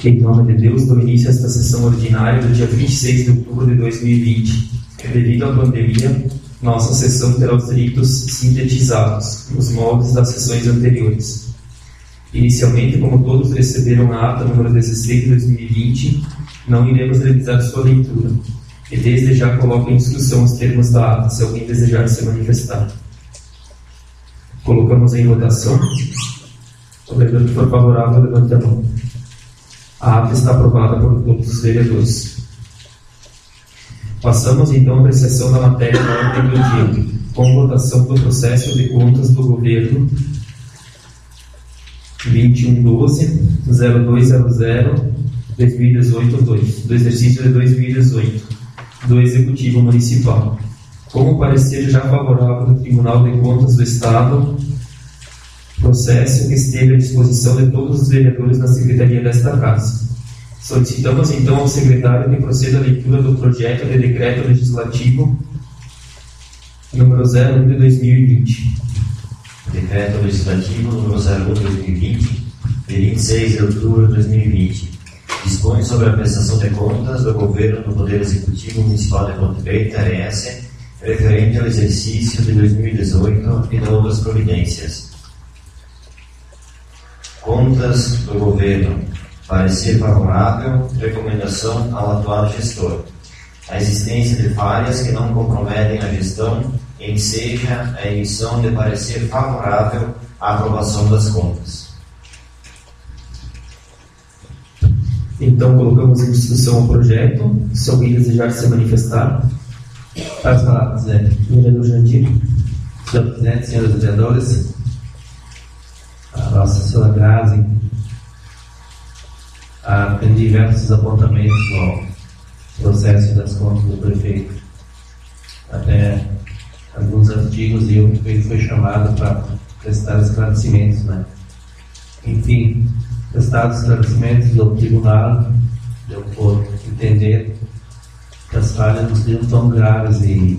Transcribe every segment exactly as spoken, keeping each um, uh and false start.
Em nome de Deus, dou início a esta sessão ordinária do dia vinte e seis de outubro de dois mil e vinte. Devido à pandemia, nossa sessão terá os ritos sintetizados, nos moldes das sessões anteriores. Inicialmente, como todos receberam a ata número dezesseis de dois mil e vinte, não iremos realizar sua leitura. E desde já coloco em discussão os termos da ata, se alguém desejar se manifestar. Colocamos em votação. O vereador que for favorável, levante a mão. A ata está aprovada por todos os vereadores. Passamos então à apreciação da matéria da ordem do dia, com votação do processo de contas do governo vinte e um doze zero dois zero zero dois mil e dezoito dois, do exercício de dois mil e dezoito, do Executivo Municipal. Como parecer já favorável do Tribunal de Contas do Estado, processo que esteve à disposição de todos os vereadores na Secretaria desta Casa. Solicitamos então ao secretário que proceda à leitura do projeto de decreto legislativo número zero um de dois mil e vinte. Decreto legislativo número zero um de dois mil e vinte, de vinte e seis de outubro de dois mil e vinte. Dispõe sobre a prestação de contas do governo do Poder Executivo Municipal de Ponte Preta, A R S, referente ao exercício de dois mil e dezoito e de outras providências. Contas do governo. Parecer favorável. Recomendação ao atual gestor. A existência de falhas que não comprometem a gestão, em seja a emissão de parecer favorável à aprovação das contas. Então, colocamos em discussão o projeto. Se alguém desejar se manifestar. Faz falar, presidente. Vereador Jandir. Senhor presidente, senhores vereadores, a nossa senhora Grazi ah, tem diversos apontamentos no processo das contas do prefeito. Até alguns artigos e o prefeito foi chamado para prestar esclarecimentos, né? Enfim, prestados esclarecimentos do tribunal, deu por entender que as falhas não seriam tão graves e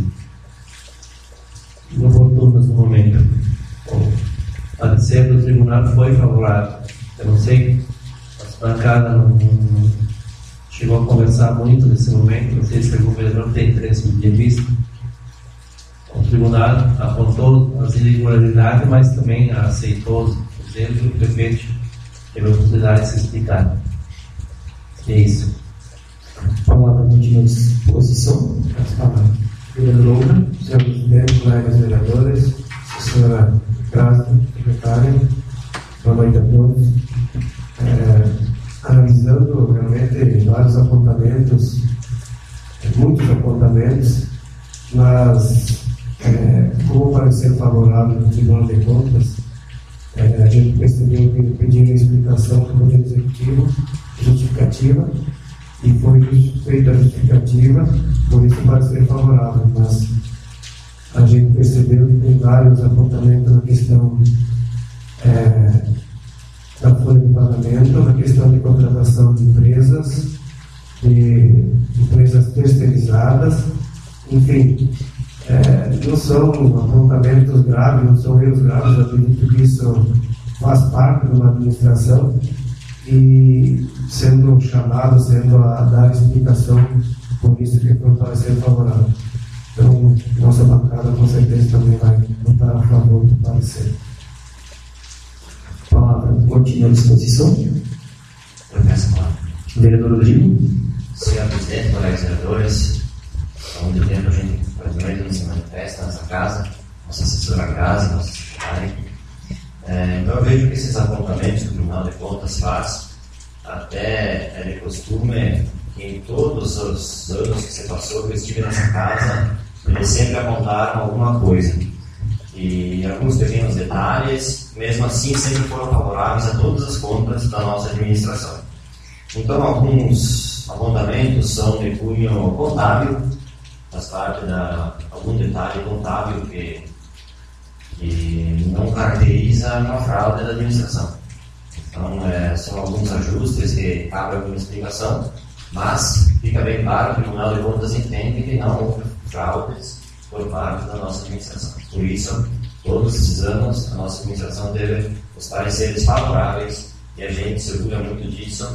inoportunas no momento. O parecer do tribunal foi favorável. Eu não sei, a bancada não, não chegou a conversar muito nesse momento, não sei se algum vereador tem interesse de vista. O tribunal apontou as irregularidades, mas também aceitou os erros que o prefeito teve a oportunidade de se explicar. E é isso. A palavra continua à disposição. Vereador Loura, senhor presidente, colegas vereadores, senhora Graça, secretária, boa noite a todos. É, analisando realmente vários apontamentos, muitos apontamentos, mas é, como parecer favorável do Tribunal de Contas, é, a gente percebeu que pediram explicação do Poder Executivo, justificativa, e foi feita a justificativa, por isso parecer favorável, mas a gente percebeu que tem vários apontamentos na questão é, da folha de pagamento, na questão de contratação de empresas, de empresas terceirizadas, enfim, é, não são apontamentos graves, não são erros graves, eu acredito que isso faz parte de uma administração e sendo chamado, sendo a dar explicação, por isso que foi um parecer favorável. Então, nossa bancada com certeza também vai votar a favor do parecer. A palavra continua à disposição. Eu peço a palavra. Vereador Rodrigo. Senhor presidente, colegas vereadores, há muito tempo a gente praticamente não se manifesta nessa casa, nossa assessora Grazi, nossa secretária. É, então eu vejo que esses apontamentos que o Tribunal de Contas faz, até é de costume que em todos os anos que você passou, que eu estive nessa casa, eles sempre apontaram alguma coisa. E alguns pequenos detalhes, mesmo assim, sempre foram favoráveis a todas as contas da nossa administração. Então, alguns apontamentos são de cunho contábil, faz parte da algum detalhe contábil que, que não caracteriza uma fraude da administração. Então, é, são alguns ajustes que cabem alguma explicação, mas fica bem claro que o Tribunal de Contas entende que não houve fraudes por parte da nossa administração. Por isso, todos esses anos, a nossa administração teve os pareceres favoráveis e a gente se orgulha muito disso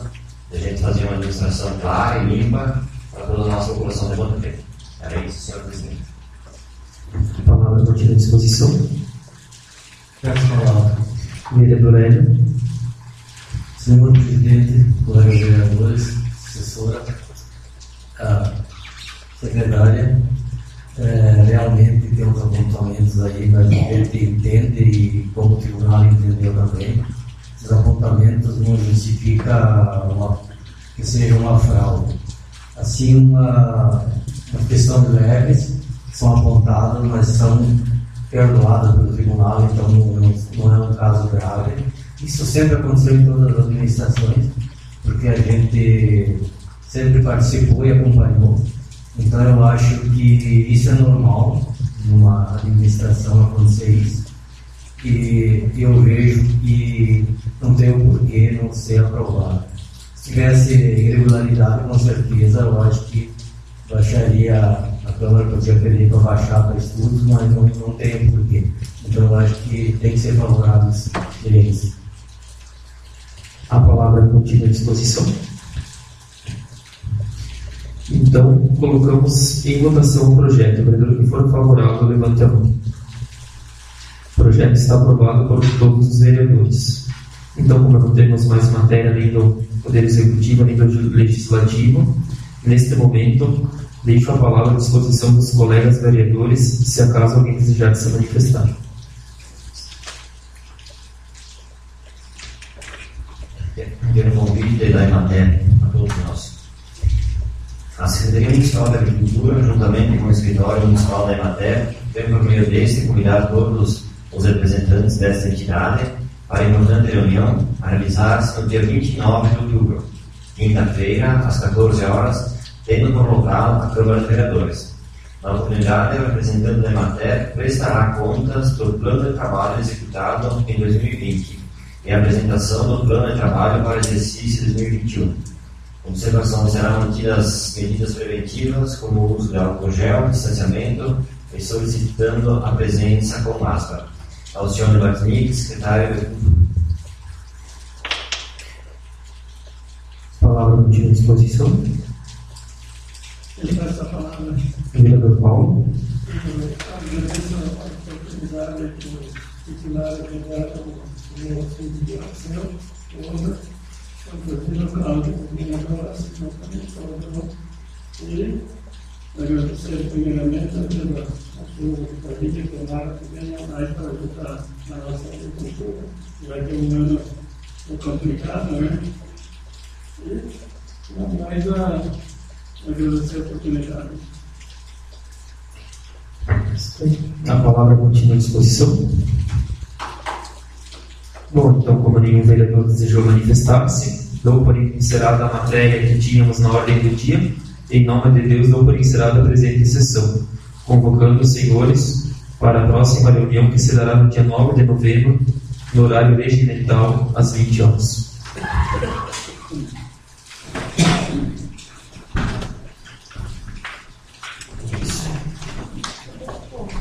a gente fazer uma administração clara e limpa para toda a nossa população de Ponta Preta. Era isso, senhor presidente. A palavra continua à disposição. Peço a palavra. Vereador Hélio. Senhor presidente, colegas vereadores, assessora, a secretária, é, realmente tem uns apontamentos aí, mas a gente entende e como o tribunal entendeu também, esses apontamentos não justificam uma, que seja uma fraude. Assim, uma, uma questão de leves que são apontadas, mas são perdoadas pelo tribunal, então não, não é um caso grave. Isso sempre aconteceu em todas as administrações, porque a gente sempre participou e acompanhou. Então eu acho que isso é normal numa administração acontecer isso. E eu vejo que não tem o porquê não ser aprovado. Se tivesse irregularidade, com certeza eu acho que baixaria, a Câmara podia pedir para baixar para estudos, mas não, não tem o porquê. Então eu acho que tem que ser favorável isso. A palavra continua à disposição. Então, colocamos em votação o projeto. O vereador que for favorável, levante a mão. O projeto está aprovado por todos os vereadores. Então, como não temos mais matéria nem do Poder Executivo, nem do Legislativo, neste momento, deixo a palavra à disposição dos colegas vereadores, se acaso alguém desejar se manifestar. Quero convite da Emater a todos nós. A Secretaria Municipal da Agricultura, juntamente com o Escritório Municipal da Emater, tem por meio deste convidar todos os representantes desta entidade para a importante reunião a realizar-se no dia vinte e nove de outubro, quinta-feira, às quatorze horas, tendo como local a Câmara de Vereadores. Na oportunidade, o representante da Emater prestará contas do plano de trabalho executado em dois mil e vinte e a apresentação do plano de trabalho para o exercício dois mil e vinte e um. Observação: serão mantidas medidas preventivas como o uso de álcool gel, distanciamento e solicitando a presença com máscara. Alcione Batnik, secretário de Cultura. A palavra continua à disposição. Ele passa a palavra. Vereador Paulo. Agradeço a oportunidade que o titular me dá como assunto de ação, onda, inclusive o Cláudio, vereador, assistente, e agradecer primeiramente a pela ajuda da vida tomara que venha mais para ajudar na nossa agricultura, que vai ter um ano complicado, né? E, não mais a agradecer a oportunidade. A palavra continua à disposição. Bom, então, como nenhum vereador desejou manifestar-se, dou por encerrada a matéria que tínhamos na ordem do dia. Em nome de Deus, dou por encerrada a presente sessão, convocando os senhores para a próxima reunião que se dará no dia nove de novembro, no horário regimental, às vinte horas.